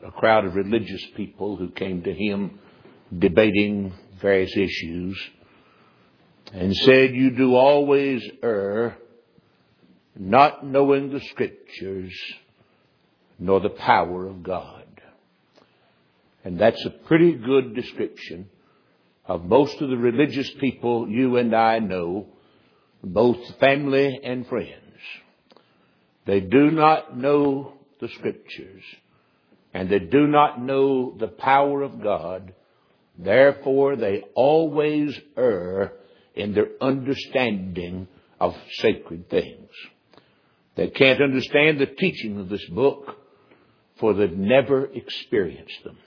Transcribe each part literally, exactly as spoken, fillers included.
a crowd of religious people who came to him debating various issues and said, "You do always err, not knowing the Scriptures nor the power of God." And that's a pretty good description of most of the religious people you and I know, both family and friends. They do not know the Scriptures, and they do not know the power of God. Therefore, they always err in their understanding of sacred things. They can't understand the teaching of this book, for they've never experienced them.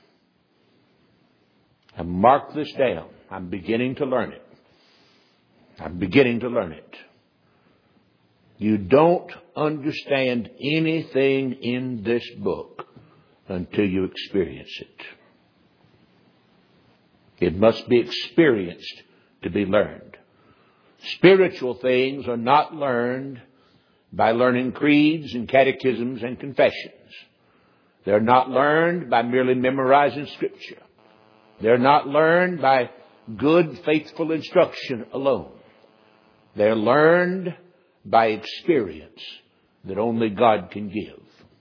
And mark this down. I'm beginning to learn it. I'm beginning to learn it. You don't understand anything in this book until you experience it. It must be experienced to be learned. Spiritual things are not learned by learning creeds and catechisms and confessions. They're not learned by merely memorizing Scripture. They're not learned by good, faithful instruction alone. They're learned by experience that only God can give.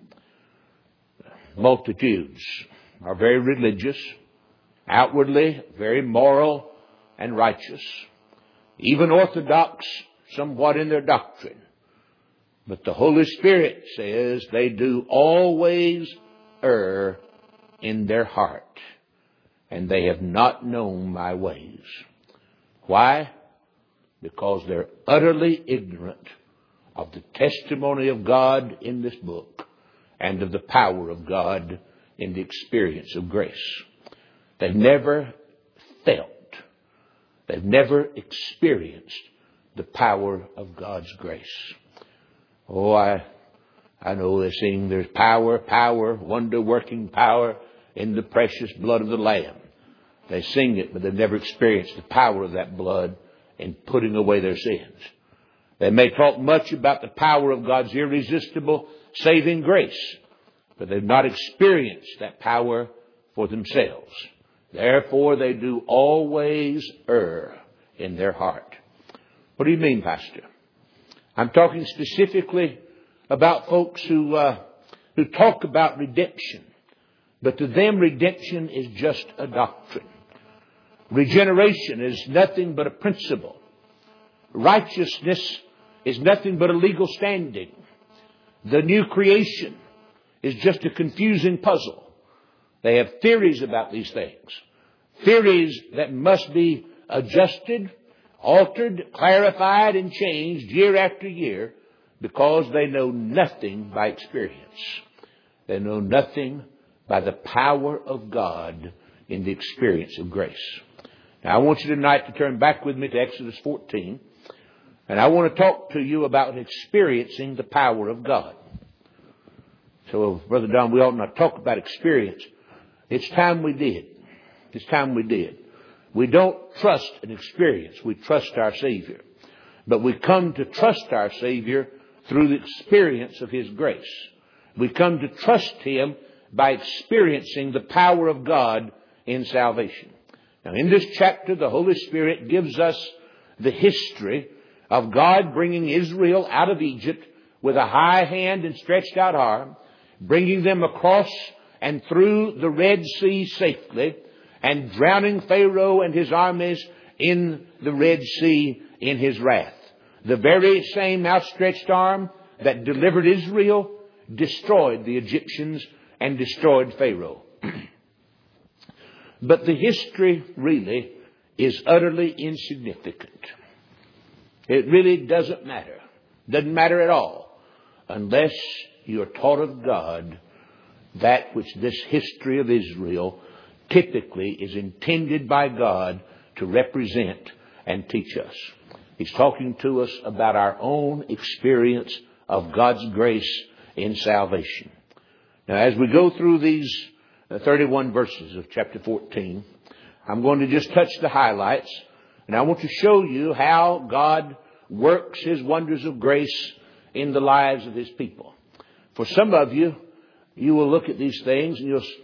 Multitudes are very religious, outwardly very moral and righteous, even orthodox somewhat in their doctrine. But the Holy Spirit says they do always err in their heart, and they have not known my ways. Why? Because they're utterly ignorant of the testimony of God in this book and of the power of God in the experience of grace. They've never felt, they've never experienced the power of God's grace. Oh, I, I know they sing, there's power, power, wonder-working power in the precious blood of the Lamb. They sing it, but they've never experienced the power of that blood in putting away their sins. They may talk much about the power of God's irresistible saving grace, but they've not experienced that power for themselves. Therefore, they do always err in their heart. What do you mean, Pastor? I'm talking specifically about folks who uh, who talk about redemption, but to them redemption is just a doctrine. Regeneration is nothing but a principle. Righteousness is nothing but a legal standing. The new creation is just a confusing puzzle. They have theories about these things. Theories that must be adjusted, altered, clarified, and changed year after year because they know nothing by experience. They know nothing by the power of God in the experience of grace. Now, I want you tonight to turn back with me to Exodus fourteen, and I want to talk to you about experiencing the power of God. So, Brother Don, we ought not talk about experience. It's time we did. It's time we did. We don't trust an experience. We trust our Savior. But we come to trust our Savior through the experience of His grace. We come to trust Him by experiencing the power of God in salvation. Now, in this chapter, the Holy Spirit gives us the history of God bringing Israel out of Egypt with a high hand and stretched out arm, bringing them across and through the Red Sea safely, and drowning Pharaoh and his armies in the Red Sea in his wrath. The very same outstretched arm that delivered Israel destroyed the Egyptians and destroyed Pharaoh. But the history really is utterly insignificant. It really doesn't matter. Doesn't matter at all unless you are taught of God that which this history of Israel typically is intended by God to represent and teach us. He's talking to us about our own experience of God's grace in salvation. Now, as we go through these thirty-one verses of chapter fourteen, I'm going to just touch the highlights, and I want to show you how God works His wonders of grace in the lives of His people. For some of you, you will look at these things and you'll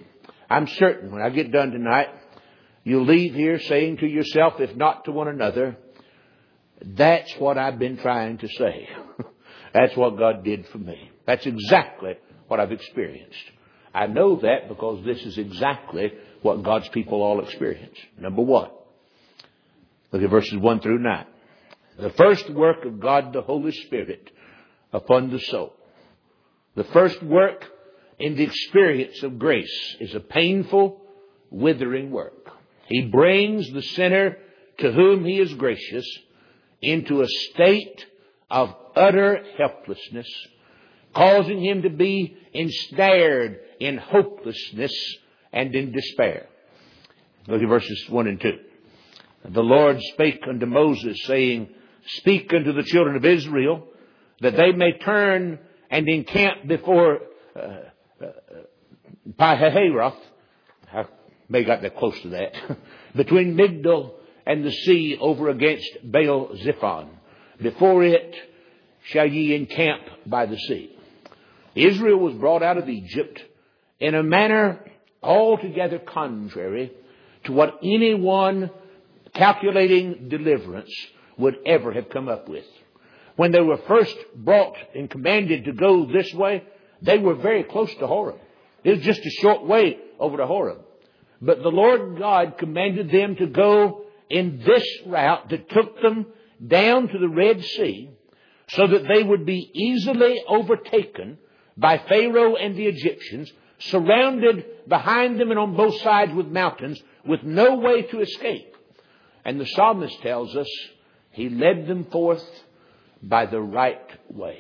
I'm certain when I get done tonight, you'll leave here saying to yourself, if not to one another, that's what I've been trying to say. That's what God did for me. That's exactly what I've experienced. I know that because this is exactly what God's people all experience. Number one, look at verses one through nine. The first work of God the Holy Spirit upon the soul. The first work in the experience of grace is a painful, withering work. He brings the sinner to whom He is gracious into a state of utter helplessness, causing him to be ensnared in hopelessness and in despair. Look at verses one and two. The Lord spake unto Moses, saying, Speak unto the children of Israel, that they may turn and encamp before uh, uh, Pi-hahiroth. I may have got that close to that. Between Migdol and the sea over against Baal-zephon. Before it shall ye encamp by the sea. Israel was brought out of Egypt in a manner altogether contrary to what anyone calculating deliverance would ever have come up with. When they were first brought and commanded to go this way, they were very close to Horeb. It was just a short way over to Horeb. But the Lord God commanded them to go in this route that took them down to the Red Sea so that they would be easily overtaken by Pharaoh and the Egyptians, surrounded behind them and on both sides with mountains, with no way to escape. And the psalmist tells us He led them forth by the right way.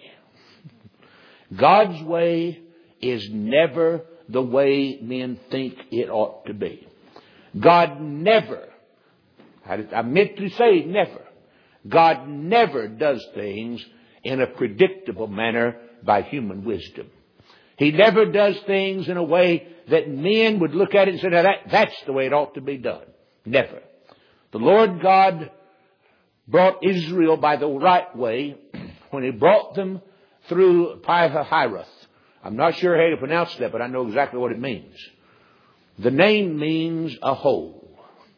God's way is never the way men think it ought to be. God never, I meant to say never, God never does things in a predictable manner by human wisdom. He never does things in a way that men would look at it and say, now that, that's the way it ought to be done. Never. The Lord God brought Israel by the right way when He brought them through Pi-hahiroth. I'm not sure how to pronounce that, but I know exactly what it means. The name means a hole.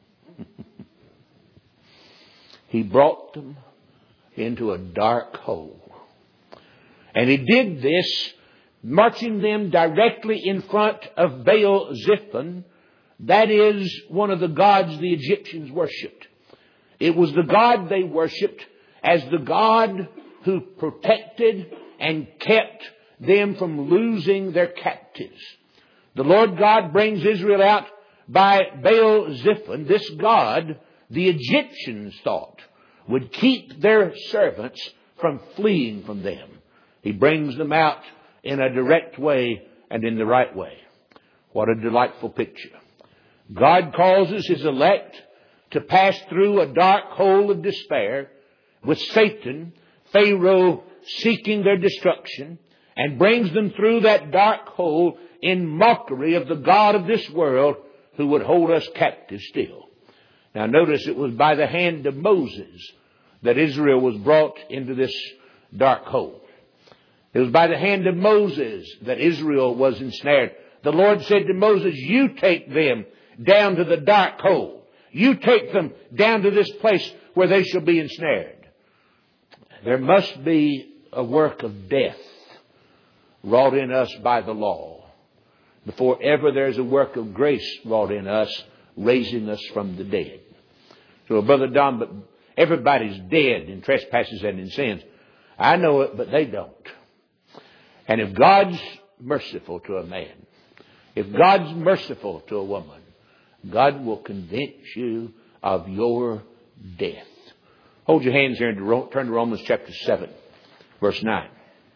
He brought them into a dark hole. And He did this marching them directly in front of Baal-zephon. That is one of the gods the Egyptians worshipped. It was the god they worshipped as the God who protected and kept them from losing their captives. The Lord God brings Israel out by Baal-zephon. This God, the Egyptians thought, would keep their servants from fleeing from them. He brings them out in a direct way and in the right way. What a delightful picture. God causes His elect to pass through a dark hole of despair with Satan, Pharaoh, seeking their destruction, and brings them through that dark hole in mockery of the God of this world who would hold us captive still. Now notice it was by the hand of Moses that Israel was brought into this dark hole. It was by the hand of Moses that Israel was ensnared. The Lord said to Moses, you take them down to the dark hole. You take them down to this place where they shall be ensnared. There must be a work of death wrought in us by the law before ever there's a work of grace wrought in us, raising us from the dead. So, Brother Don, but everybody's dead in trespasses and in sins. I know it, but they don't. And if God's merciful to a man, if God's merciful to a woman, God will convince you of your death. Hold your hands here and turn to Romans chapter seven, verse nine.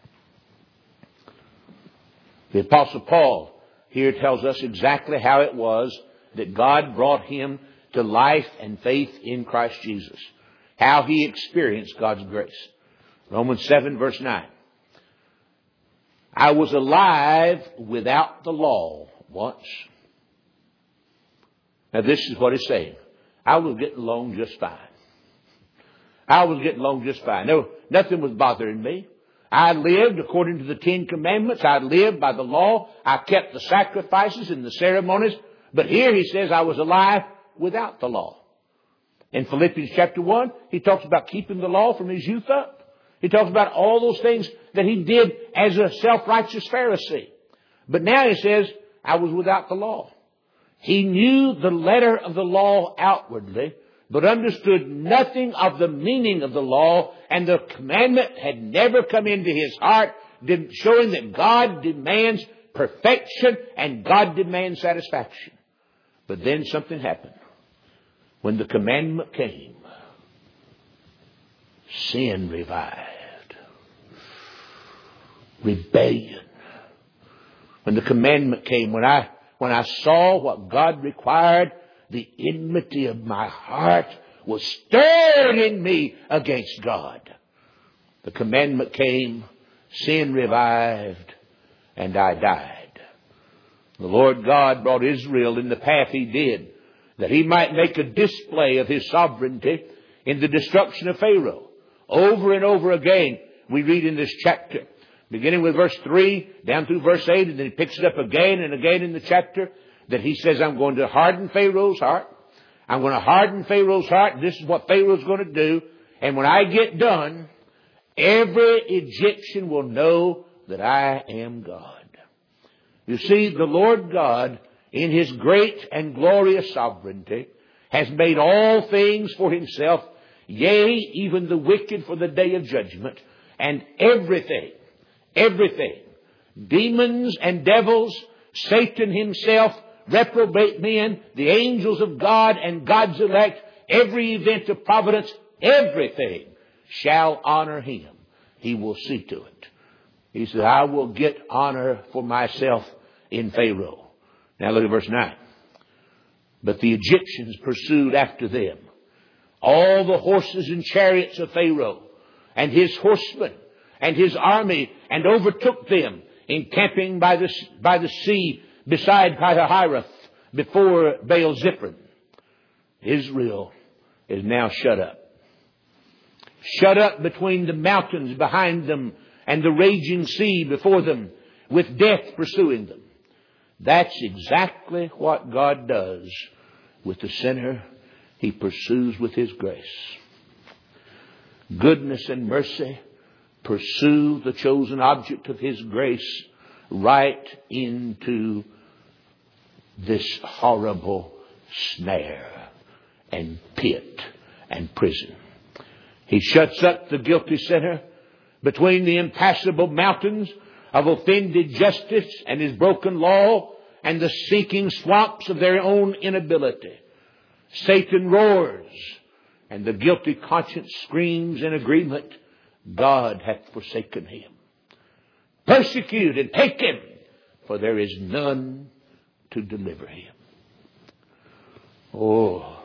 The Apostle Paul here tells us exactly how it was that God brought him to life and faith in Christ Jesus. How he experienced God's grace. Romans seven, verse nine. I was alive without the law once. Now this is what it's saying. I was getting along just fine. I was getting along just fine. No, nothing was bothering me. I lived according to the Ten Commandments. I lived by the law. I kept the sacrifices and the ceremonies. But here he says I was alive without the law. In Philippians chapter one, he talks about keeping the law from his youth up. He talks about all those things that he did as a self-righteous Pharisee. But now he says, I was without the law. He knew the letter of the law outwardly, but understood nothing of the meaning of the law, and the commandment had never come into his heart, showing that God demands perfection and God demands satisfaction. But then something happened. When the commandment came, sin revived. Rebellion. When the commandment came, when I when I saw what God required, the enmity of my heart was stirred in me against God. The commandment came, sin revived, and I died. The Lord God brought Israel in the path He did, that He might make a display of His sovereignty in the destruction of Pharaoh. Over and over again, we read in this chapter, beginning with verse three, down through verse eight, and then he picks it up again and again in the chapter, that he says, I'm going to harden Pharaoh's heart. I'm going to harden Pharaoh's heart. This is what Pharaoh's going to do. And when I get done, every Egyptian will know that I am God. You see, the Lord God, in His great and glorious sovereignty, has made all things for Himself, yea, even the wicked for the day of judgment, and everything, everything, demons and devils, Satan himself, reprobate men, the angels of God and God's elect, every event of providence, everything shall honor Him. He will see to it. He said, I will get honor for myself in Pharaoh. Now look at verse nine. But the Egyptians pursued after them all the horses and chariots of Pharaoh and his horsemen and his army, and overtook them, encamping by the, by the sea beside Pi-hahiroth before Baal-Zephyr. Israel is now shut up. Shut up between the mountains behind them and the raging sea before them, with death pursuing them. That's exactly what God does with the sinner. He pursues with His grace. Goodness and mercy pursue the chosen object of His grace right into this horrible snare and pit and prison. He shuts up the guilty sinner between the impassable mountains of offended justice and His broken law and the sinking swamps of their own inability. Satan roars, and the guilty conscience screams in agreement, God hath forsaken him. Persecute and take him, for there is none to deliver him. Oh,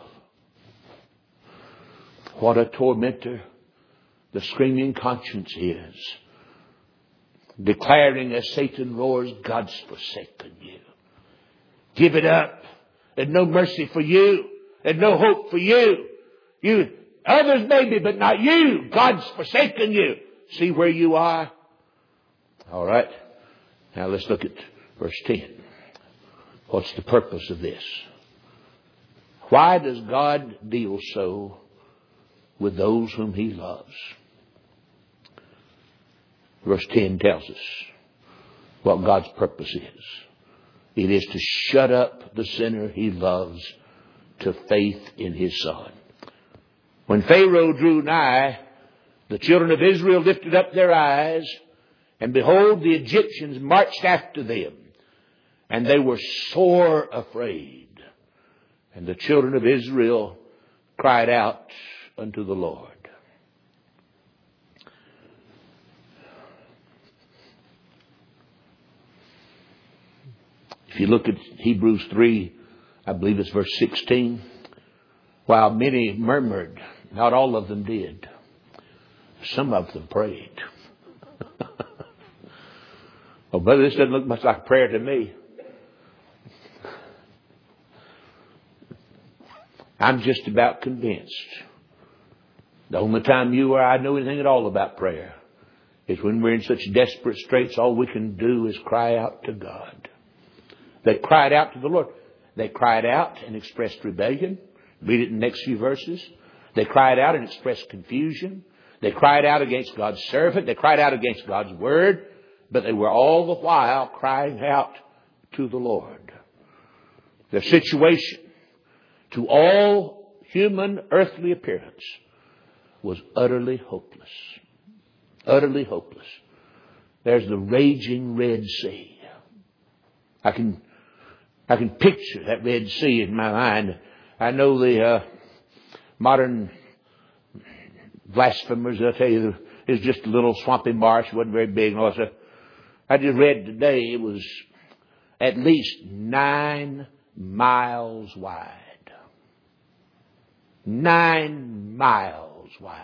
what a tormentor the screaming conscience is, declaring as Satan roars, God's forsaken you. Give it up. There's no mercy for you. There's no hope for you. You, others maybe, but not you. God's forsaken you. See where you are? All right. Now let's look at verse ten. What's the purpose of this? Why does God deal so with those whom He loves? Verse ten tells us what God's purpose is. It is to shut up the sinner He loves to faith in His Son. When Pharaoh drew nigh, the children of Israel lifted up their eyes, and behold, the Egyptians marched after them, and they were sore afraid. And the children of Israel cried out unto the Lord. If you look at Hebrews three, I believe it's verse sixteen. While many murmured, not all of them did. Some of them prayed. Oh, brother, this doesn't look much like prayer to me. I'm just about convinced the only time you or I know anything at all about prayer is when we're in such desperate straits, all we can do is cry out to God. They cried out to the Lord. They cried out and expressed rebellion. Read it in the next few verses. They cried out and expressed confusion. They cried out against God's servant. They cried out against God's word. But they were all the while crying out to the Lord. Their situation, to all human earthly appearance, was utterly hopeless. Utterly hopeless. There's the raging Red Sea. I can, I can picture that Red Sea in my mind. I know the uh, modern blasphemers, they'll tell you it's just a little swampy marsh, it wasn't very big. And all that stuff. I just read today it was at least nine miles wide. Nine miles wide.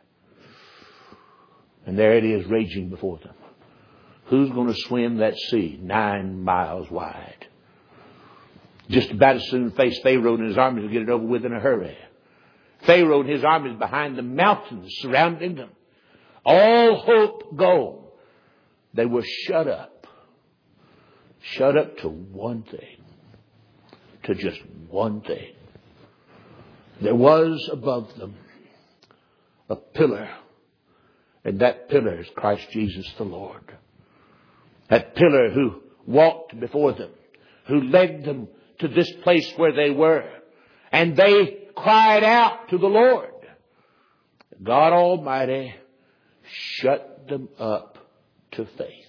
And there it is raging before them. Who's going to swim that sea nine miles wide? Just about as soon face Pharaoh and his armies will get it over with in a hurry. Pharaoh and his armies behind the mountains surrounding them. All hope gone. They were shut up. Shut up to one thing. To just one thing. There was above them a pillar. And that pillar is Christ Jesus the Lord. That pillar who walked before them. Who led them to this place where they were. And they cried out to the Lord. God Almighty shut them up to faith.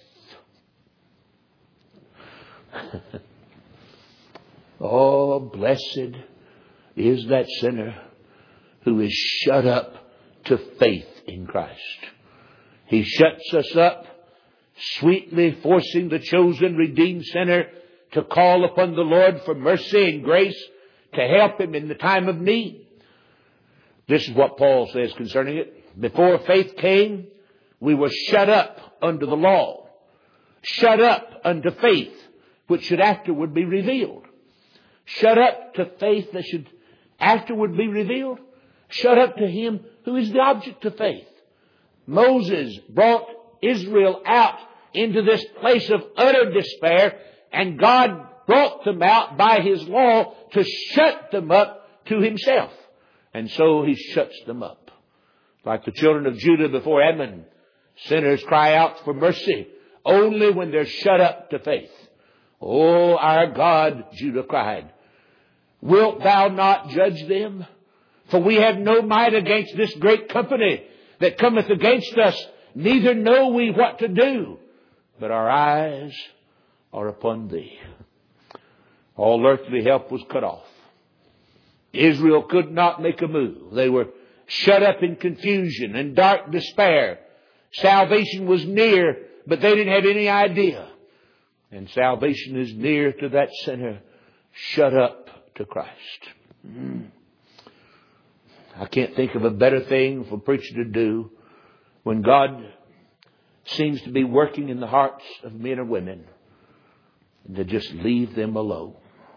Oh, blessed is that sinner who is shut up to faith in Christ. He shuts us up, sweetly forcing the chosen, redeemed sinner to call upon the Lord for mercy and grace to help him in the time of need. This is what Paul says concerning it. Before faith came, we were shut up under the law, shut up unto faith, which should afterward be revealed. Shut up to faith that should afterward be revealed. Shut up to Him who is the object of faith. Moses brought Israel out into this place of utter despair, and God brought them out by His law to shut them up to Himself. And so He shuts them up. Like the children of Judah before Ammon, sinners cry out for mercy only when they're shut up to faith. Oh, our God, Judah cried, wilt thou not judge them? For we have no might against this great company that cometh against us, neither know we what to do, but our eyes are upon Thee. All earthly help was cut off. Israel could not make a move. They were shut up in confusion and dark despair. Salvation was near, but they didn't have any idea. And salvation is near to that sinner shut up to Christ. Mm. I can't think of a better thing for a preacher to do when God seems to be working in the hearts of men or women than to just leave them alone.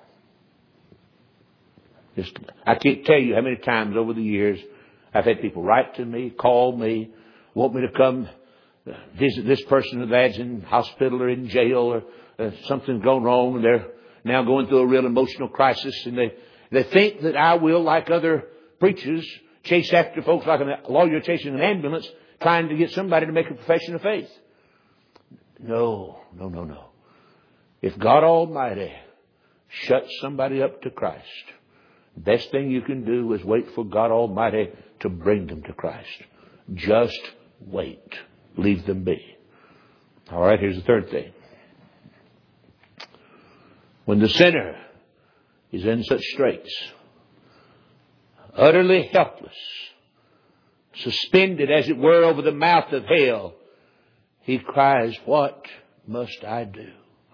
Just, I can't tell you how many times over the years I've had people write to me, call me, want me to come visit this person that's in hospital or in jail, or uh, something's gone wrong and they're now going through a real emotional crisis, and they, they think that I will, like other preachers, chase after folks like a lawyer chasing an ambulance, trying to get somebody to make a profession of faith. No, no, no, no. If God Almighty shuts somebody up to Christ, the best thing you can do is wait for God Almighty to bring them to Christ. Just wait. Leave them be. All right, here's the third thing. When the sinner is in such straits, utterly helpless, suspended, as it were, over the mouth of hell, he cries, what must I do?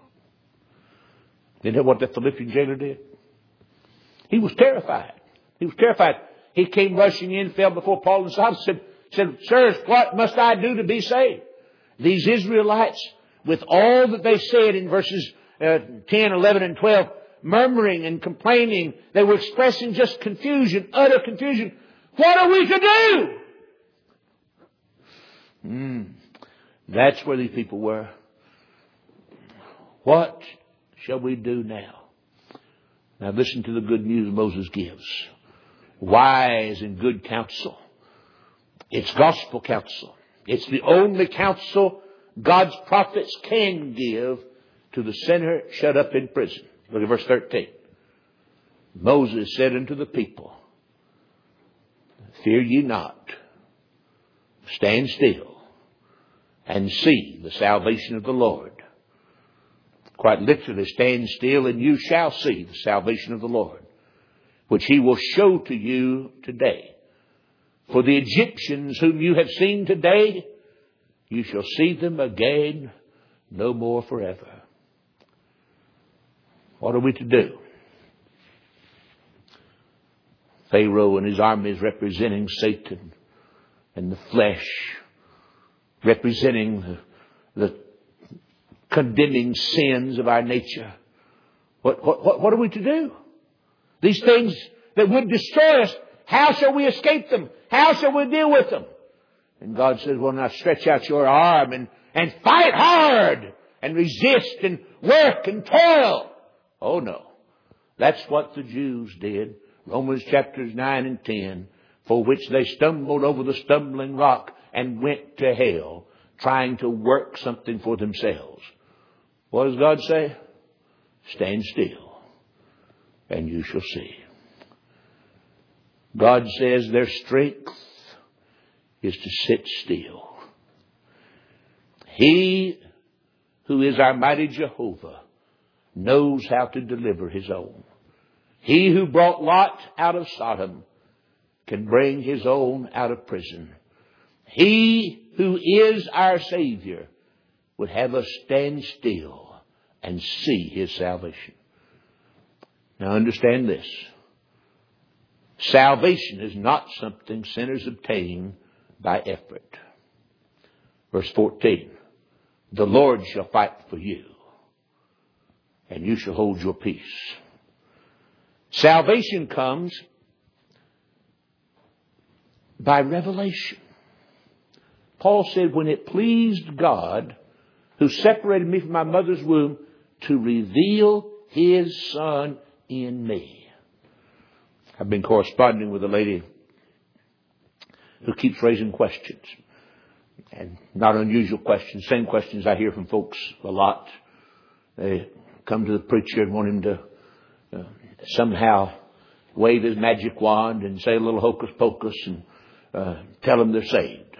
Isn't that what the Philippian jailer did? He was terrified. He was terrified. He came rushing in, fell before Paul and Silas, said, said, sirs, what must I do to be saved? These Israelites, with all that they said in verses uh, ten, eleven, and twelve, murmuring and complaining, they were expressing just confusion, utter confusion. What are we to do? Mm. That's where these people were. What shall we do now? Now listen to the good news Moses gives. Wise and good counsel. It's gospel counsel. It's the only counsel God's prophets can give to the sinner shut up in prison. Look at verse thirteen. Moses said unto the people, fear ye not. Stand still and see the salvation of the Lord. Quite literally, stand still and you shall see the salvation of the Lord, which he will show to you today. For the Egyptians whom you have seen today, you shall see them again no more forever. What are we to do? Pharaoh and his army is representing Satan and the flesh, representing the, the condemning sins of our nature. What, what, what are we to do? These things that would destroy us, how shall we escape them? How shall we deal with them? And God says, well, now stretch out your arm and, and fight hard and resist and work and toil. Oh no. That's what the Jews did. Romans chapters nine and ten, for which they stumbled over the stumbling rock and went to hell, trying to work something for themselves. What does God say? Stand still, and you shall see. God says their strength is to sit still. He who is our mighty Jehovah knows how to deliver his own. He who brought Lot out of Sodom can bring his own out of prison. He who is our Savior would have us stand still and see his salvation. Now understand this. Salvation is not something sinners obtain by effort. Verse fourteen. The Lord shall fight for you, and you shall hold your peace. Salvation comes by revelation. Paul said, when it pleased God, who separated me from my mother's womb, to reveal his Son in me. I've been corresponding with a lady who keeps raising questions. And not unusual questions, same questions I hear from folks a lot. They come to the preacher and want him to uh, somehow wave his magic wand and say a little hocus pocus and uh, tell them they're saved.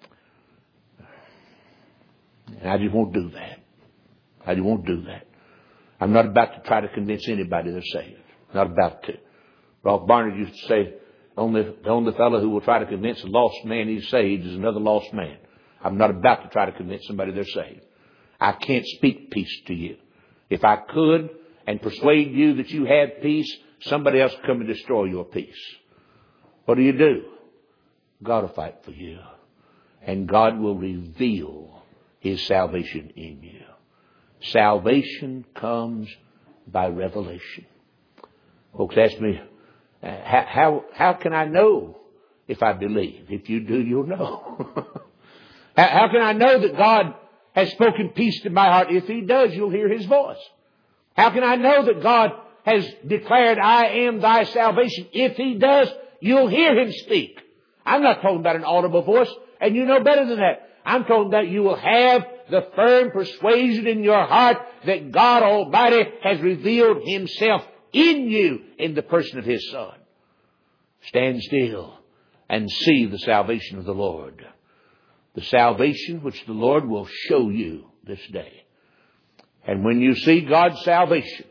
And I just won't do that. I just won't do that. I'm not about to try to convince anybody they're saved. Not about to. Ralph Barnard used to say, only, the only fellow who will try to convince a lost man he's saved is another lost man. I'm not about to try to convince somebody they're saved. I can't speak peace to you. If I could and persuade you that you have peace, somebody else will come and destroy your peace. What do you do? God will fight for you. And God will reveal his salvation in you. Salvation comes by revelation. Folks ask me, how, how, how can I know if I believe? If you do, you'll know. how, how can I know that God has spoken peace to my heart? If he does, you'll hear his voice. How can I know that God has declared, I am thy salvation? If he does, you'll hear him speak. I'm not talking about an audible voice, and you know better than that. I'm talking about you will have the firm persuasion in your heart that God Almighty has revealed himself in you in the person of his Son. Stand still and see the salvation of the Lord. The salvation which the Lord will show you this day. And when you see God's salvation,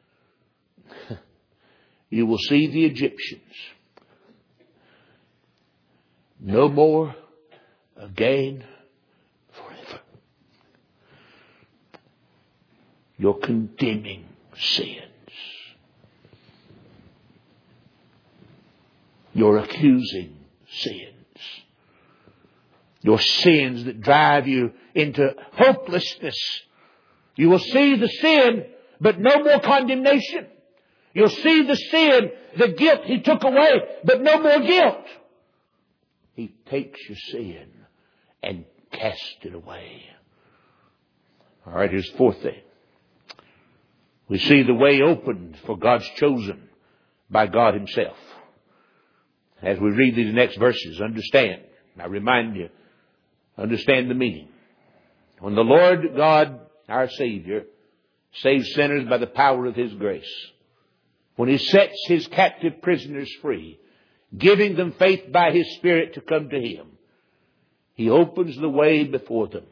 you will see the Egyptians no more again forever. Your condemning sins, your accusing sins, your sins that drive you into hopelessness. You will see the sin, but no more condemnation. You'll see the sin, the guilt he took away, but no more guilt. He takes your sin and cast it away. All right, here's the fourth thing. We see the way opened for God's chosen by God Himself. As we read these next verses, understand, I remind you, understand the meaning. When the Lord God, our Savior, saves sinners by the power of His grace, when He sets His captive prisoners free, giving them faith by His Spirit to come to Him, He opens the way before them.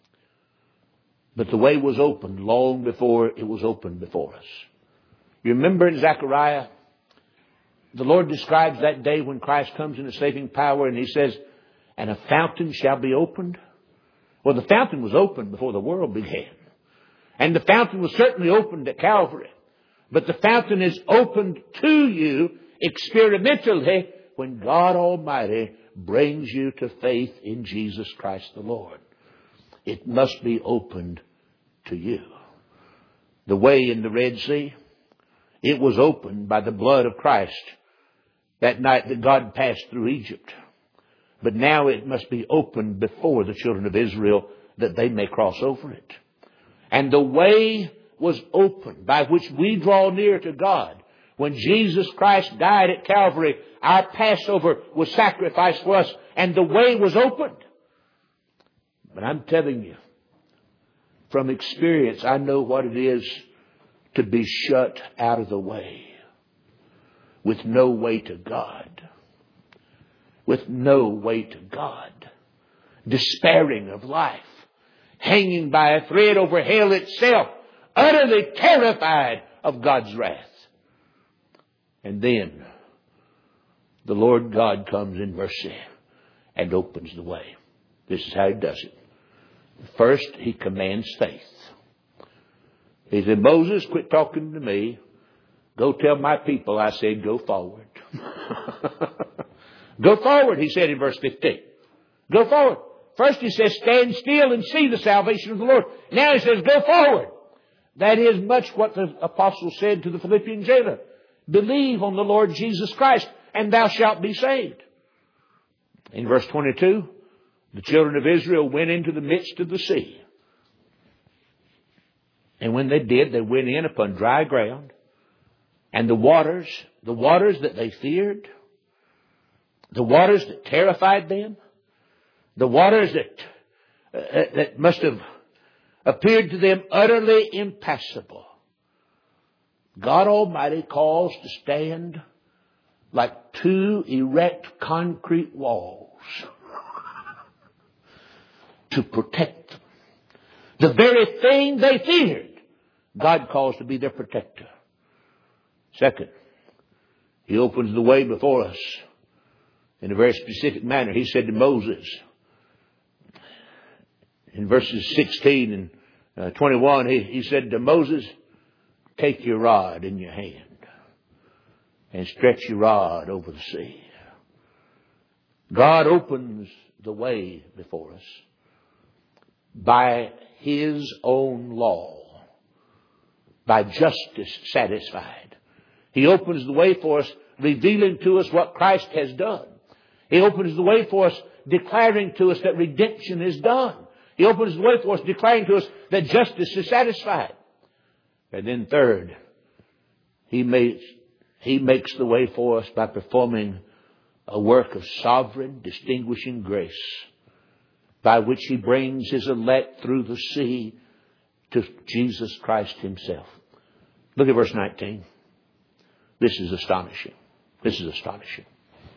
But the way was opened long before it was opened before us. You remember in Zechariah, the Lord describes that day when Christ comes in His saving power, and He says, and a fountain shall be opened. Well, the fountain was opened before the world began. And the fountain was certainly opened at Calvary. But the fountain is opened to you experimentally when God Almighty brings you to faith in Jesus Christ the Lord. It must be opened to you. The way in the Red Sea, it was opened by the blood of Christ that night that God passed through Egypt. But now it must be opened before the children of Israel that they may cross over it. And the way was opened by which we draw near to God. When Jesus Christ died at Calvary, our Passover was sacrificed for us, and the way was opened. But I'm telling you, from experience, I know what it is to be shut out of the way, with no way to God, with no way to God, despairing of life, hanging by a thread over hell itself, utterly terrified of God's wrath. And then the Lord God comes in mercy and opens the way. This is how He does it. First, He commands faith. He said, Moses, quit talking to me. Go tell my people I said go forward. Go forward, He said in verse fifteen. Go forward. First He says, stand still and see the salvation of the Lord. Now He says, go forward. That is much what the apostle said to the Philippian jailer. Believe on the Lord Jesus Christ, and thou shalt be saved. In verse twenty-two, the children of Israel went into the midst of the sea. And when they did, they went in upon dry ground. And the waters, the waters that they feared, the waters that terrified them, the waters that, uh, that must have appeared to them utterly impassable, God Almighty caused to stand like two erect concrete walls to protect them. The very thing they feared, God caused to be their protector. Second, He opens the way before us in a very specific manner. He said to Moses, in verses sixteen and uh, twenty-one, he, he said to Moses, take your rod in your hand and stretch your rod over the sea. God opens the way before us by His own law, by justice satisfied. He opens the way for us, revealing to us what Christ has done. He opens the way for us, declaring to us that redemption is done. He opens the way for us, declaring to us that justice is satisfied. And then third, He makes, He makes the way for us by performing a work of sovereign, distinguishing grace, by which He brings His elect through the sea to Jesus Christ Himself. Look at verse nineteen. This is astonishing. This is astonishing.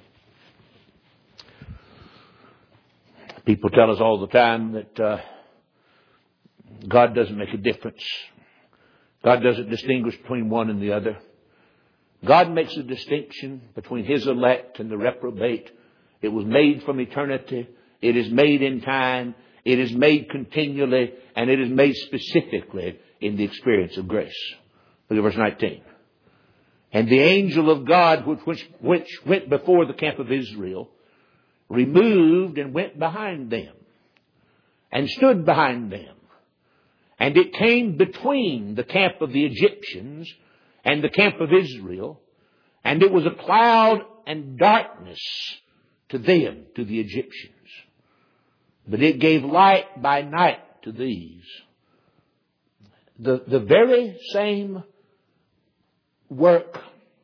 People tell us all the time that uh, God doesn't make a difference. God doesn't distinguish between one and the other. God makes a distinction between His elect and the reprobate. It was made from eternity. It is made in time. It is made continually. And it is made specifically in the experience of grace. Look at verse nineteen. And the angel of God, which, which, which went before the camp of Israel, removed and went behind them and stood behind them. And it came between the camp of the Egyptians and the camp of Israel. And it was a cloud and darkness to them, to the Egyptians. but it gave light by night to these. The, the very same work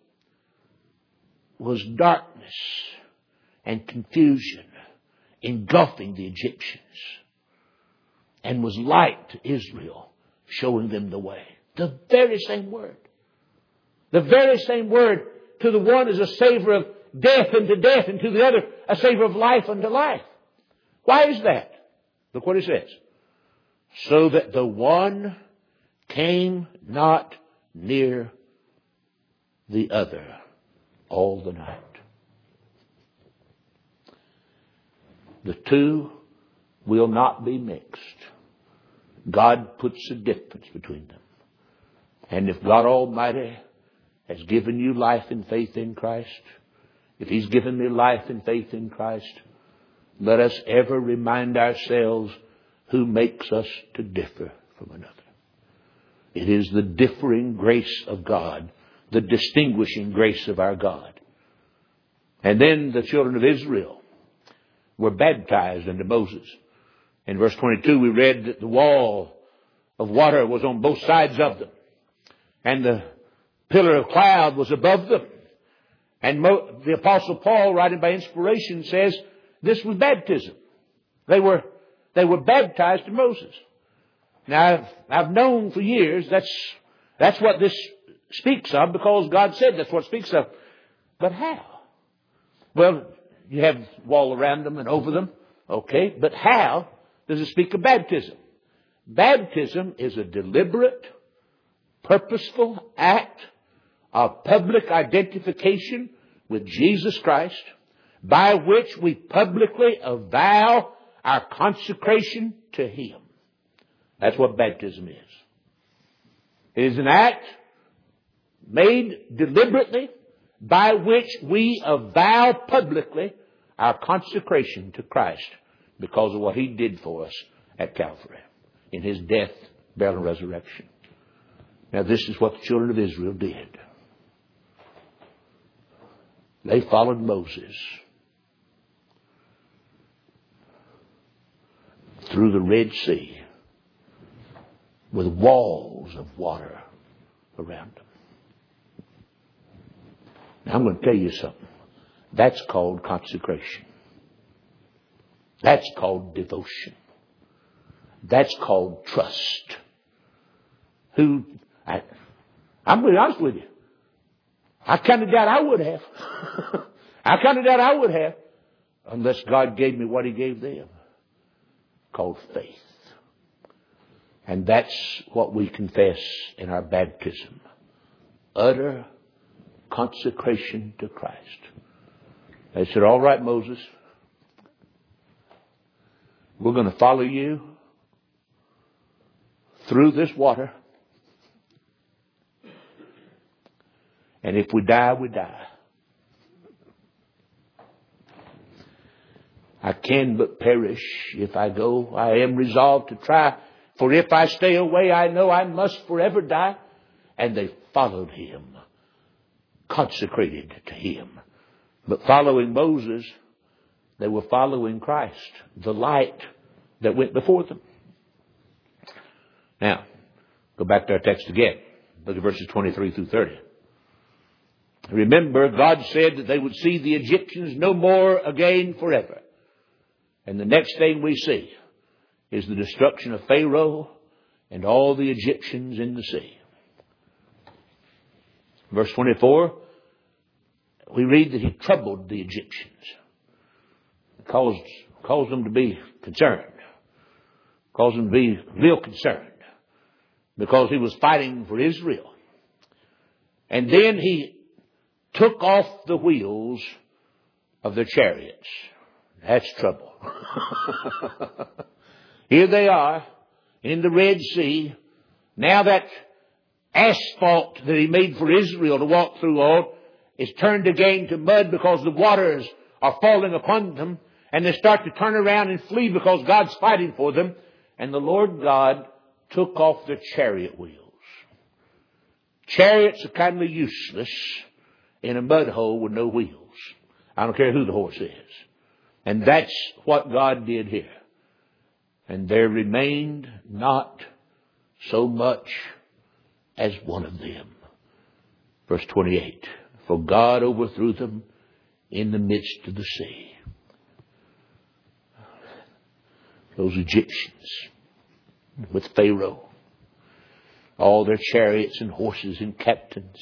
was darkness and confusion engulfing the Egyptians, and was light to Israel, showing them the way. The very same word. The very same word. To the one is a savor of death unto death, and to the other a savor of life unto life. Why is that? Look what it says. So that the one came not near the other all the night. The two will not be mixed. God puts a difference between them. And if God Almighty has given you life and faith in Christ, if He's given me life and faith in Christ, let us ever remind ourselves who makes us to differ from another. It is the differing grace of God, the distinguishing grace of our God. And then the children of Israel were baptized unto Moses. In verse twenty-two we read that the wall of water was on both sides of them, and the pillar of cloud was above them. And Mo- the Apostle Paul, writing by inspiration, says this was baptism. They were they were baptized to Moses. Now, I've, I've known for years that's that's what this speaks of, because God said that's what it speaks of. But how? Well, you have wall around them and over them, okay? But how does it speak of baptism? Baptism is a deliberate, purposeful act of public identification with Jesus Christ, by which we publicly avow our consecration to Him. That's what baptism is. It is an act made deliberately by which we avow publicly our consecration to Christ because of what He did for us at Calvary in His death, burial, and resurrection. Now, this is what the children of Israel did. They followed Moses through the Red Sea with walls of water around them. Now, I'm going to tell you something. That's called consecration. That's called devotion. That's called trust. Who, I, I'm going to be honest with you. I kind of doubt I would have. I kind of doubt I would have. Unless God gave me what He gave them. Called faith. And that's what we confess in our baptism. Utter consecration to Christ. They said, all right, Moses, we're going to follow you through this water. And if we die, we die. I can but perish if I go. I am resolved to try. For if I stay away, I know I must forever die. And they followed Him, consecrated to Him. But following Moses, they were following Christ, the light that went before them. Now, go back to our text again. Look at verses twenty-three through thirty. Remember, God said that they would see the Egyptians no more again forever. And the next thing we see is the destruction of Pharaoh and all the Egyptians in the sea. Verse twenty-four, we read that He troubled the Egyptians. Caused, caused them to be concerned. Caused them to be real concerned. Because He was fighting for Israel. And then He took off the wheels of their chariots. That's trouble. Here they are in the Red Sea. Now that asphalt that He made for Israel to walk through on is turned again to mud because the waters are falling upon them. And they start to turn around and flee because God's fighting for them. And the Lord God took off their chariot wheels. Chariots are kind of useless in a mud hole with no wheels. I don't care who the horse is. And that's what God did here. And there remained not so much as one of them. Verse twenty-eight. For God overthrew them in the midst of the sea. Those Egyptians with Pharaoh, all their chariots and horses and captains.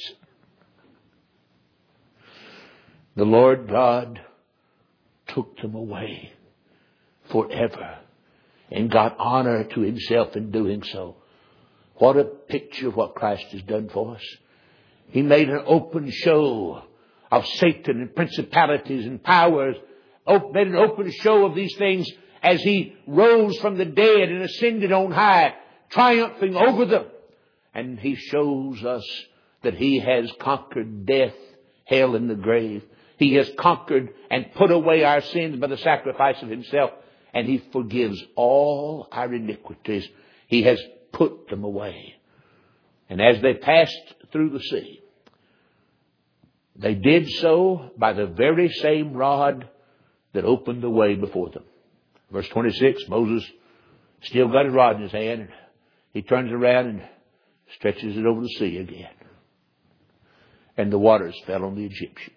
The Lord God took them away forever and got honor to himself in doing so. What a picture of what Christ has done for us. He made an open show of Satan and principalities and powers. Made an open show of these things as he rose from the dead and ascended on high, triumphing over them. And he shows us that he has conquered death, hell, and the grave. He has conquered and put away our sins by the sacrifice of himself. And he forgives all our iniquities. He has put them away. And as they passed through the sea, they did so by the very same rod that opened the way before them. Verse twenty-six, Moses still got his rod in his hand, and he turns around and stretches it over the sea again. And the waters fell on the Egyptians.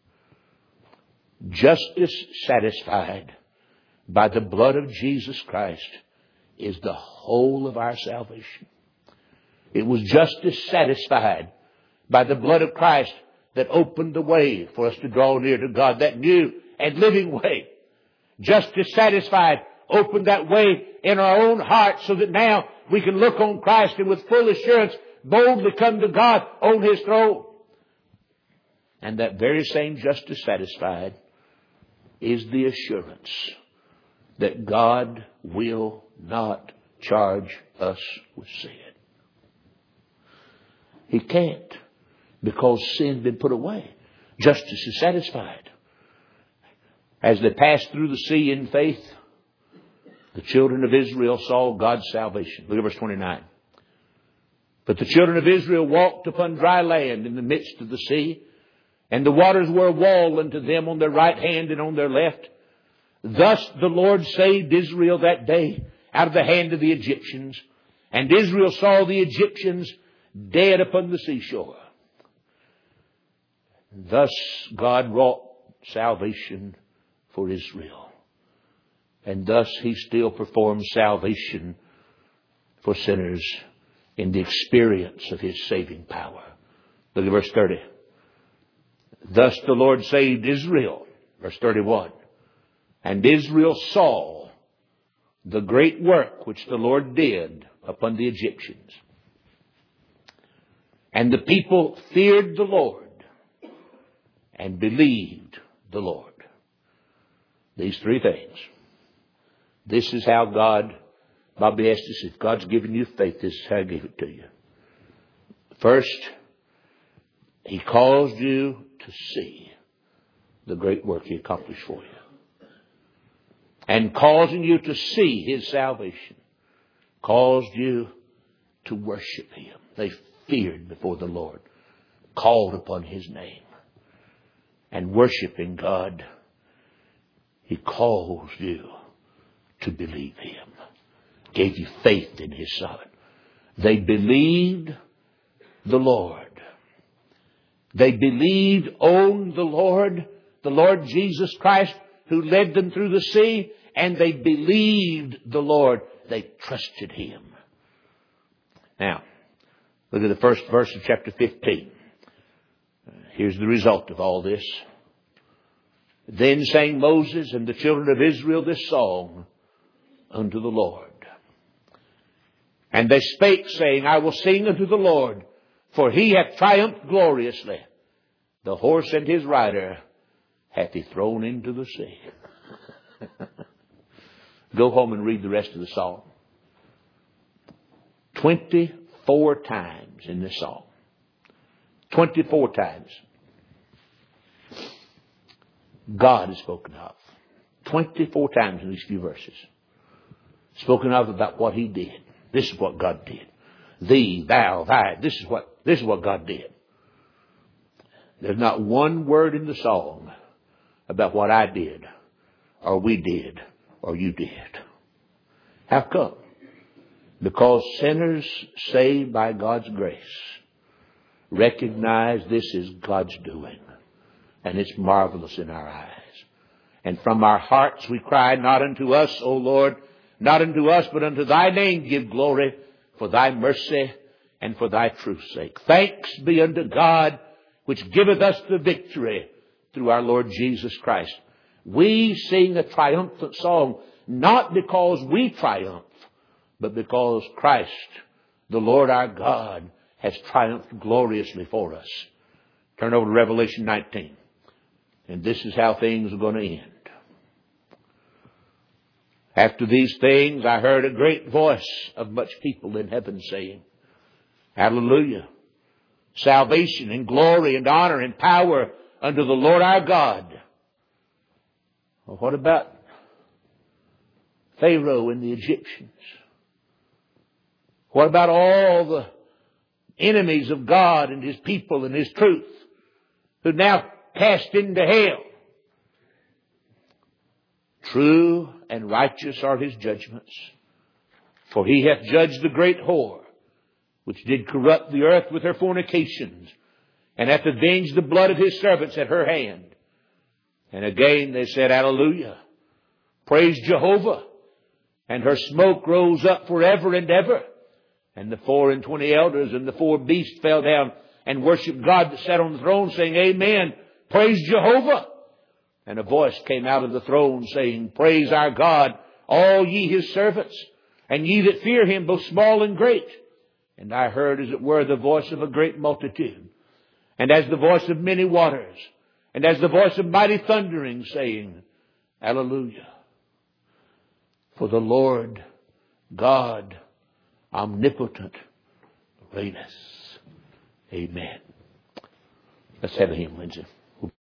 Justice satisfied by the blood of Jesus Christ is the whole of our salvation. It was justice satisfied by the blood of Christ that opened the way for us to draw near to God, that new and living way. Justice satisfied opened that way in our own hearts so that now we can look on Christ and with full assurance boldly come to God on his throne. And that very same justice satisfied is the assurance that God will not charge us with sin. He can't, because sin's been put away. Justice is satisfied. As they passed through the sea in faith, the children of Israel saw God's salvation. Look at verse twenty-nine. But the children of Israel walked upon dry land in the midst of the sea, and the waters were a wall unto them on their right hand and on their left. Thus the Lord saved Israel that day out of the hand of the Egyptians. And Israel saw the Egyptians dead upon the seashore. Thus God wrought salvation for Israel. And thus he still performs salvation for sinners in the experience of his saving power. Look at verse thirty. Thus the Lord saved Israel. Verse thirty-one. And Israel saw the great work which the Lord did upon the Egyptians. And the people feared the Lord and believed the Lord. These three things. This is how God, Bobby asked us, if God's given you faith, this is how I gave it to you. First, he caused you to see the great work he accomplished for you. And causing you to see his salvation caused you to worship him. They feared before the Lord, called upon his name. And worshiping God, he caused you to believe him. Gave you faith in his Son. They believed the Lord. They believed on the Lord, the Lord Jesus Christ, who led them through the sea, and they believed the Lord. They trusted him. Now, look at the first verse of chapter fifteen. Here's the result of all this. Then sang Moses and the children of Israel this song unto the Lord. And they spake, saying, I will sing unto the Lord, for he hath triumphed gloriously. The horse and his rider hath he thrown into the sea. Go home and read the rest of the song. Twenty-four times in this song. Twenty-four times. God is spoken of. Twenty-four times in these few verses. Spoken of about what he did. This is what God did. Thee, thou, thy. This is what, this is what God did. There's not one word in the song about what I did, or we did, or you did. How come? Because sinners saved by God's grace recognize this is God's doing. And it's marvelous in our eyes. And from our hearts we cry, not unto us, O Lord, not unto us, but unto thy name give glory for thy mercy and for thy truth's sake. Thanks be unto God, which giveth us the victory through our Lord Jesus Christ. We sing a triumphant song, not because we triumph, but because Christ, the Lord our God, has triumphed gloriously for us. Turn over to Revelation nineteen. And this is how things are going to end. After these things, I heard a great voice of much people in heaven saying, Hallelujah! Salvation and glory and honor and power unto the Lord our God. Well, what about Pharaoh and the Egyptians? What about all the enemies of God and His people and His truth who now cast into hell? True and righteous are His judgments, for He hath judged the great whore, which did corrupt the earth with her fornications, and hath avenged the blood of His servants at her hand. And again they said, Hallelujah! Praise Jehovah! And her smoke rose up forever and ever. And the four and twenty elders and the four beasts fell down and worshipped God that sat on the throne, saying, Amen! Praise Jehovah! And a voice came out of the throne saying, Praise our God, all ye His servants, and ye that fear Him, both small and great. And I heard as it were the voice of a great multitude, and as the voice of many waters, and as the voice of mighty thundering, saying, Hallelujah! For the Lord God omnipotent reigneth. Amen. Let's have a hymn, Lindsay.